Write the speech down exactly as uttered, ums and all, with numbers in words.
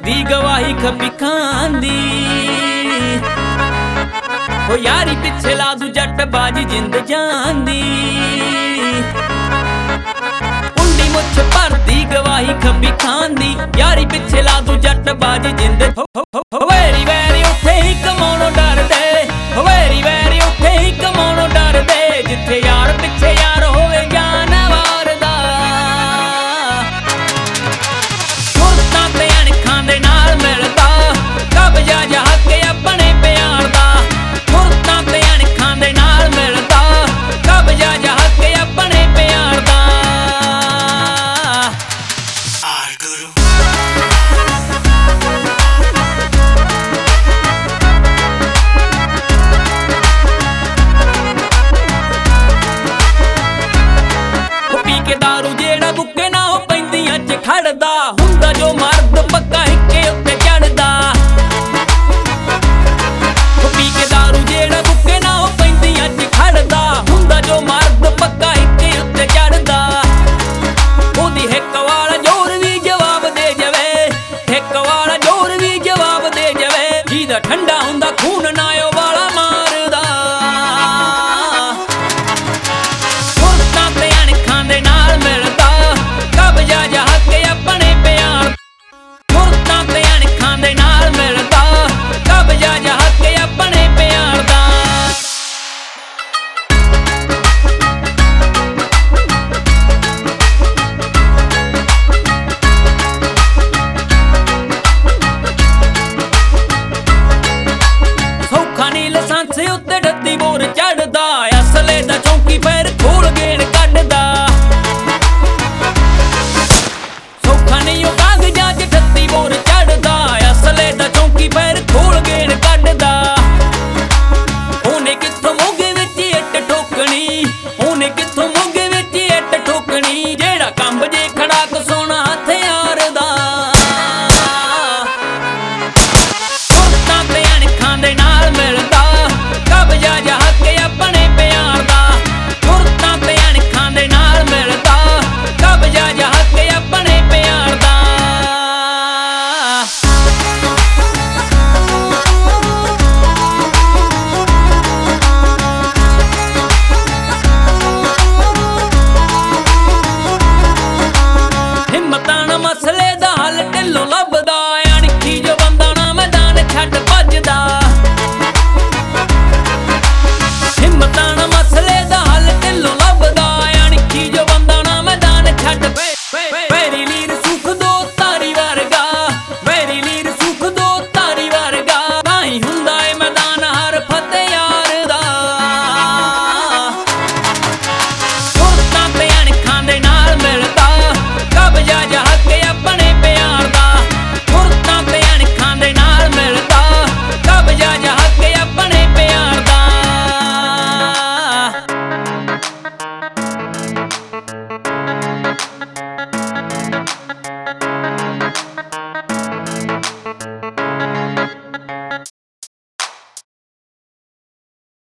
ਭਰਦੀ ਗਵਾਹੀ ਖੱਬੀ ਖਾਂਦੀ। ਹੋ ਯਾਰੀ ਪਿੱਛੇ ਲਾ ਦੂ ਜੱਟ ਬਾਜੀ ਜਿੰਦ ਜਾਂਦੀ। ਕੁੰਡੀ ਮੁੱਛ ਭਰਦੀ ਗਵਾਹੀ ਖੱਬੀ ਖਾਂਦੀ। ਯਾਰੀ ਪਿੱਛੇ ਲਾ ਦੂ ਜੱਟ ਬਾਜੀ ਜਿੰਦ। ਵੈਰੀ ਵੈਰੀ ਉੱਥੇ ਹੀ ਕਮਾਉਣੋਂ ਡਰਦੇ। ਵੈਰੀ ਵੈਰੀ ਉੱਥੇ ਹੀ ਕਮਾਉਣੋਂ ਡਰਦੇ। ਜਿੱਥੇ ਯਾਰ ਪਿੱਛੇ ਯਾਰ ਹੋਵੇ ਜਾਨਵਰ ਦਾ। ਸੁਰਤਾਂ ਤੇ ਅਣਖਾਂ ਦੇ ਨਾਲ ਮਿਲਦਾ ਕਬਜ਼ਾ ਜਾ ਕੇ ਆਪਣੇ ਪਿਆਰ ਦਾ। ਸੁਰਤਾਂ ਤੇ ਅਣਖਾਂ ਦੇ ਨਾਲ ਮਿਲਦਾ ਕਬਜ਼ਾ ਜਾ ਕੇ ਆਪਣੇ ਪਿਆਰ ਦਾ। ਦਾਰੂ ਜਿਹੜਾ ਬੁੱਕੇ ਨਾ ਉਹ ਪੈਂਦੀਆਂ ਚ ਖੜਦਾ ਹੁੰਦਾ। ਜੋ ਮਰਦ ਪੱਕਾ ਹਿੱਕੇ ਉੱਤੇ ਚੜਦਾ। ਪੀ ਕੇ ਦਾਰੂ ਜਿਹੜਾ ਬੁੱਕੇ ਨਾ ਉਹ ਪੈਂਦੀਆਂ ਚ ਖੜਦਾ ਹੁੰਦਾ। ਜੋ ਮਰਦ ਪੱਕਾ ਹਿੱਕੇ ਉੱਤੇ ਚੜਦਾ। ਉਹਦੀ ਹਿੱਕ ਵਾਲਾ ਜ਼ੋਰ ਵੀ ਜਵਾਬ ਦੇ ਜਾਵੇ। ਹਿੱਕ ਵਾਲਾ ਜ਼ੋਰ ਵੀ ਜਵਾਬ ਦੇ ਜਾਵੇ। ਜਿਹਦਾ ਠੰਡਾ ਹੁੰਦਾ ਖੂਨ ਨਾ ਉਹ ਵਾਲਾ ਮਾਰਦਾ। ਸੁਰਤਾਂ ਤੇ ਅਣਖਾਂ ਦੇ ਨਾਲ ਮਿਲਦਾ ਕਬਜ਼ਾ ਜਾ ਕੇ ਆਪਣੇ ਪਿਆਰ। ਸੁਰਤਾਂ ਤੇ ਅਣਖਾਂ ਦੇ ਨਾਲ ਮਿਲਦਾ ਕਬਜ਼ਾ ਜਾ ਕੇ ਆਪਣੇ ਪਿਆਰ ਦਾ। ਸੌਖਾ ਨੀ ਲਾਇਸੈਂਸ ਉੱਤੇ ਡੱਦੀ ਬੋਰ ਚੜਦਾ। ਅਸਲੇ ਦਾ ਚੌਂਕੀ ਫੇਰ ਖੋਲ ਗੇੜ